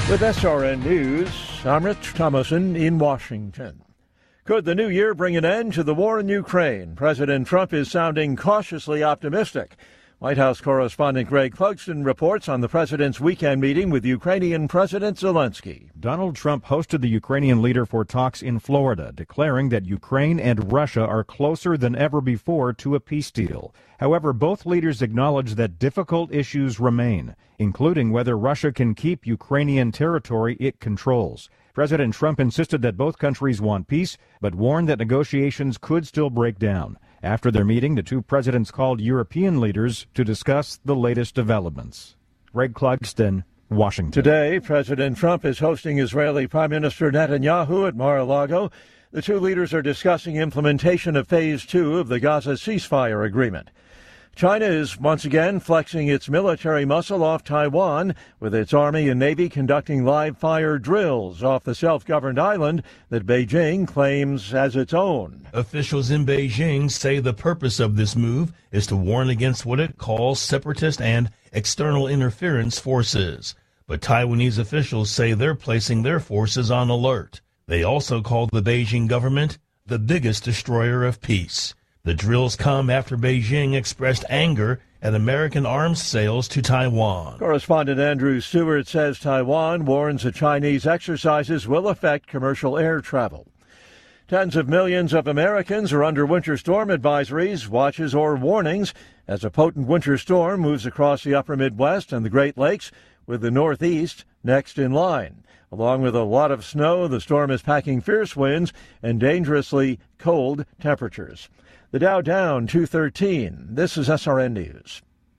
With SRN News, I'm Rich Thomason in Washington. Could the new year bring an end to the war in Ukraine? President Trump is sounding cautiously optimistic. White House correspondent Greg Clugston reports on the president's weekend meeting with Ukrainian President Zelensky. Donald Trump hosted the Ukrainian leader for talks in Florida, declaring that Ukraine and Russia are closer than ever before to a peace deal. However, both leaders acknowledge that difficult issues remain, including whether Russia can keep Ukrainian territory it controls. President Trump insisted that both countries want peace, but warned that negotiations could still break down. After their meeting, the two presidents called European leaders to discuss the latest developments. Greg Clugston, Washington. Today, President Trump is hosting Israeli Prime Minister Netanyahu at Mar-a-Lago. The two leaders are discussing implementation of Phase 2 of the Gaza ceasefire agreement. China is once again flexing its military muscle off Taiwan, with its Army and Navy conducting live-fire drills off the self-governed island that Beijing claims as its own. Officials in Beijing say the purpose of this move is to warn against what it calls separatist and external interference forces. But Taiwanese officials say they're placing their forces on alert. They also call the Beijing government the biggest destroyer of peace. The drills come after Beijing expressed anger at American arms sales to Taiwan. Correspondent Andrew Stewart says Taiwan warns the Chinese exercises will affect commercial air travel. Tens of millions of Americans are under winter storm advisories, watches, or warnings as a potent winter storm moves across the upper Midwest and the Great Lakes, with the Northeast next in line. Along with a lot of snow, the storm is packing fierce winds and dangerously cold temperatures. The Dow down 213. This is SRN News.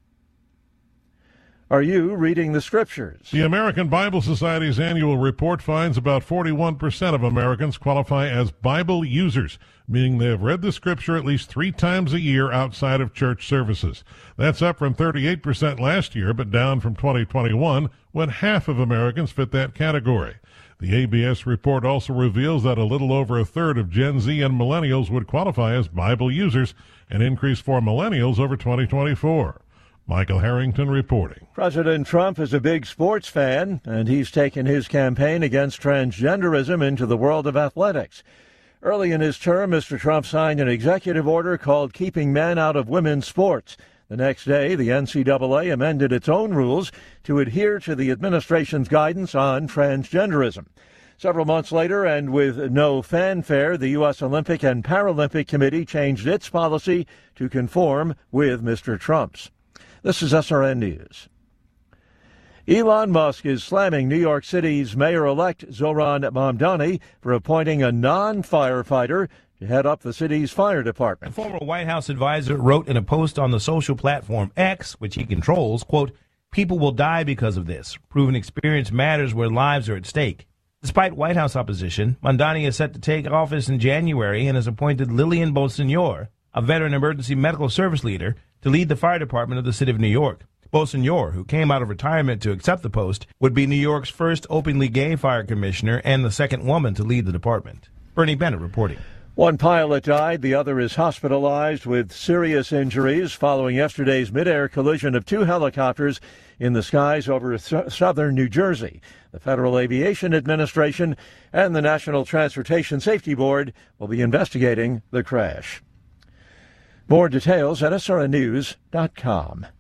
Are you reading the Scriptures? The American Bible Society's annual report finds about 41% of Americans qualify as Bible users, meaning they have read the Scripture at least 3 times a year outside of church services. That's up from 38% last year, but down from 2021, when half of Americans fit that category. The ABS report also reveals that a little over a third of Gen Z and millennials would qualify as Bible users, an increase for millennials over 2024. Michael Harrington reporting. President Trump is a big sports fan, and he's taken his campaign against transgenderism into the world of athletics. Early in his term, Mr. Trump signed an executive order called Keeping Men Out of Women's Sports. The next day, the NCAA amended its own rules to adhere to the administration's guidance on transgenderism. Several months later, and with no fanfare, the U.S. Olympic and Paralympic Committee changed its policy to conform with Mr. Trump's. This is SRN News. Elon Musk is slamming New York City's mayor-elect Zohran Mamdani for appointing a non-firefighter to head up the city's fire department. A former White House advisor wrote in a post on the social platform X, which he controls, quote, "People will die because of this. Proven experience matters where lives are at stake." Despite White House opposition, Mamdani is set to take office in January and has appointed Lillian Bonsignor, a veteran emergency medical service leader, to lead the fire department of the city of New York. Bonsignor, who came out of retirement to accept the post, would be New York's first openly gay fire commissioner and the second woman to lead the department. Bernie Bennett reporting. One pilot died. The other is hospitalized with serious injuries following yesterday's mid-air collision of 2 helicopters in the skies over southern New Jersey. The Federal Aviation Administration and the National Transportation Safety Board will be investigating the crash. More details at srnnews.com.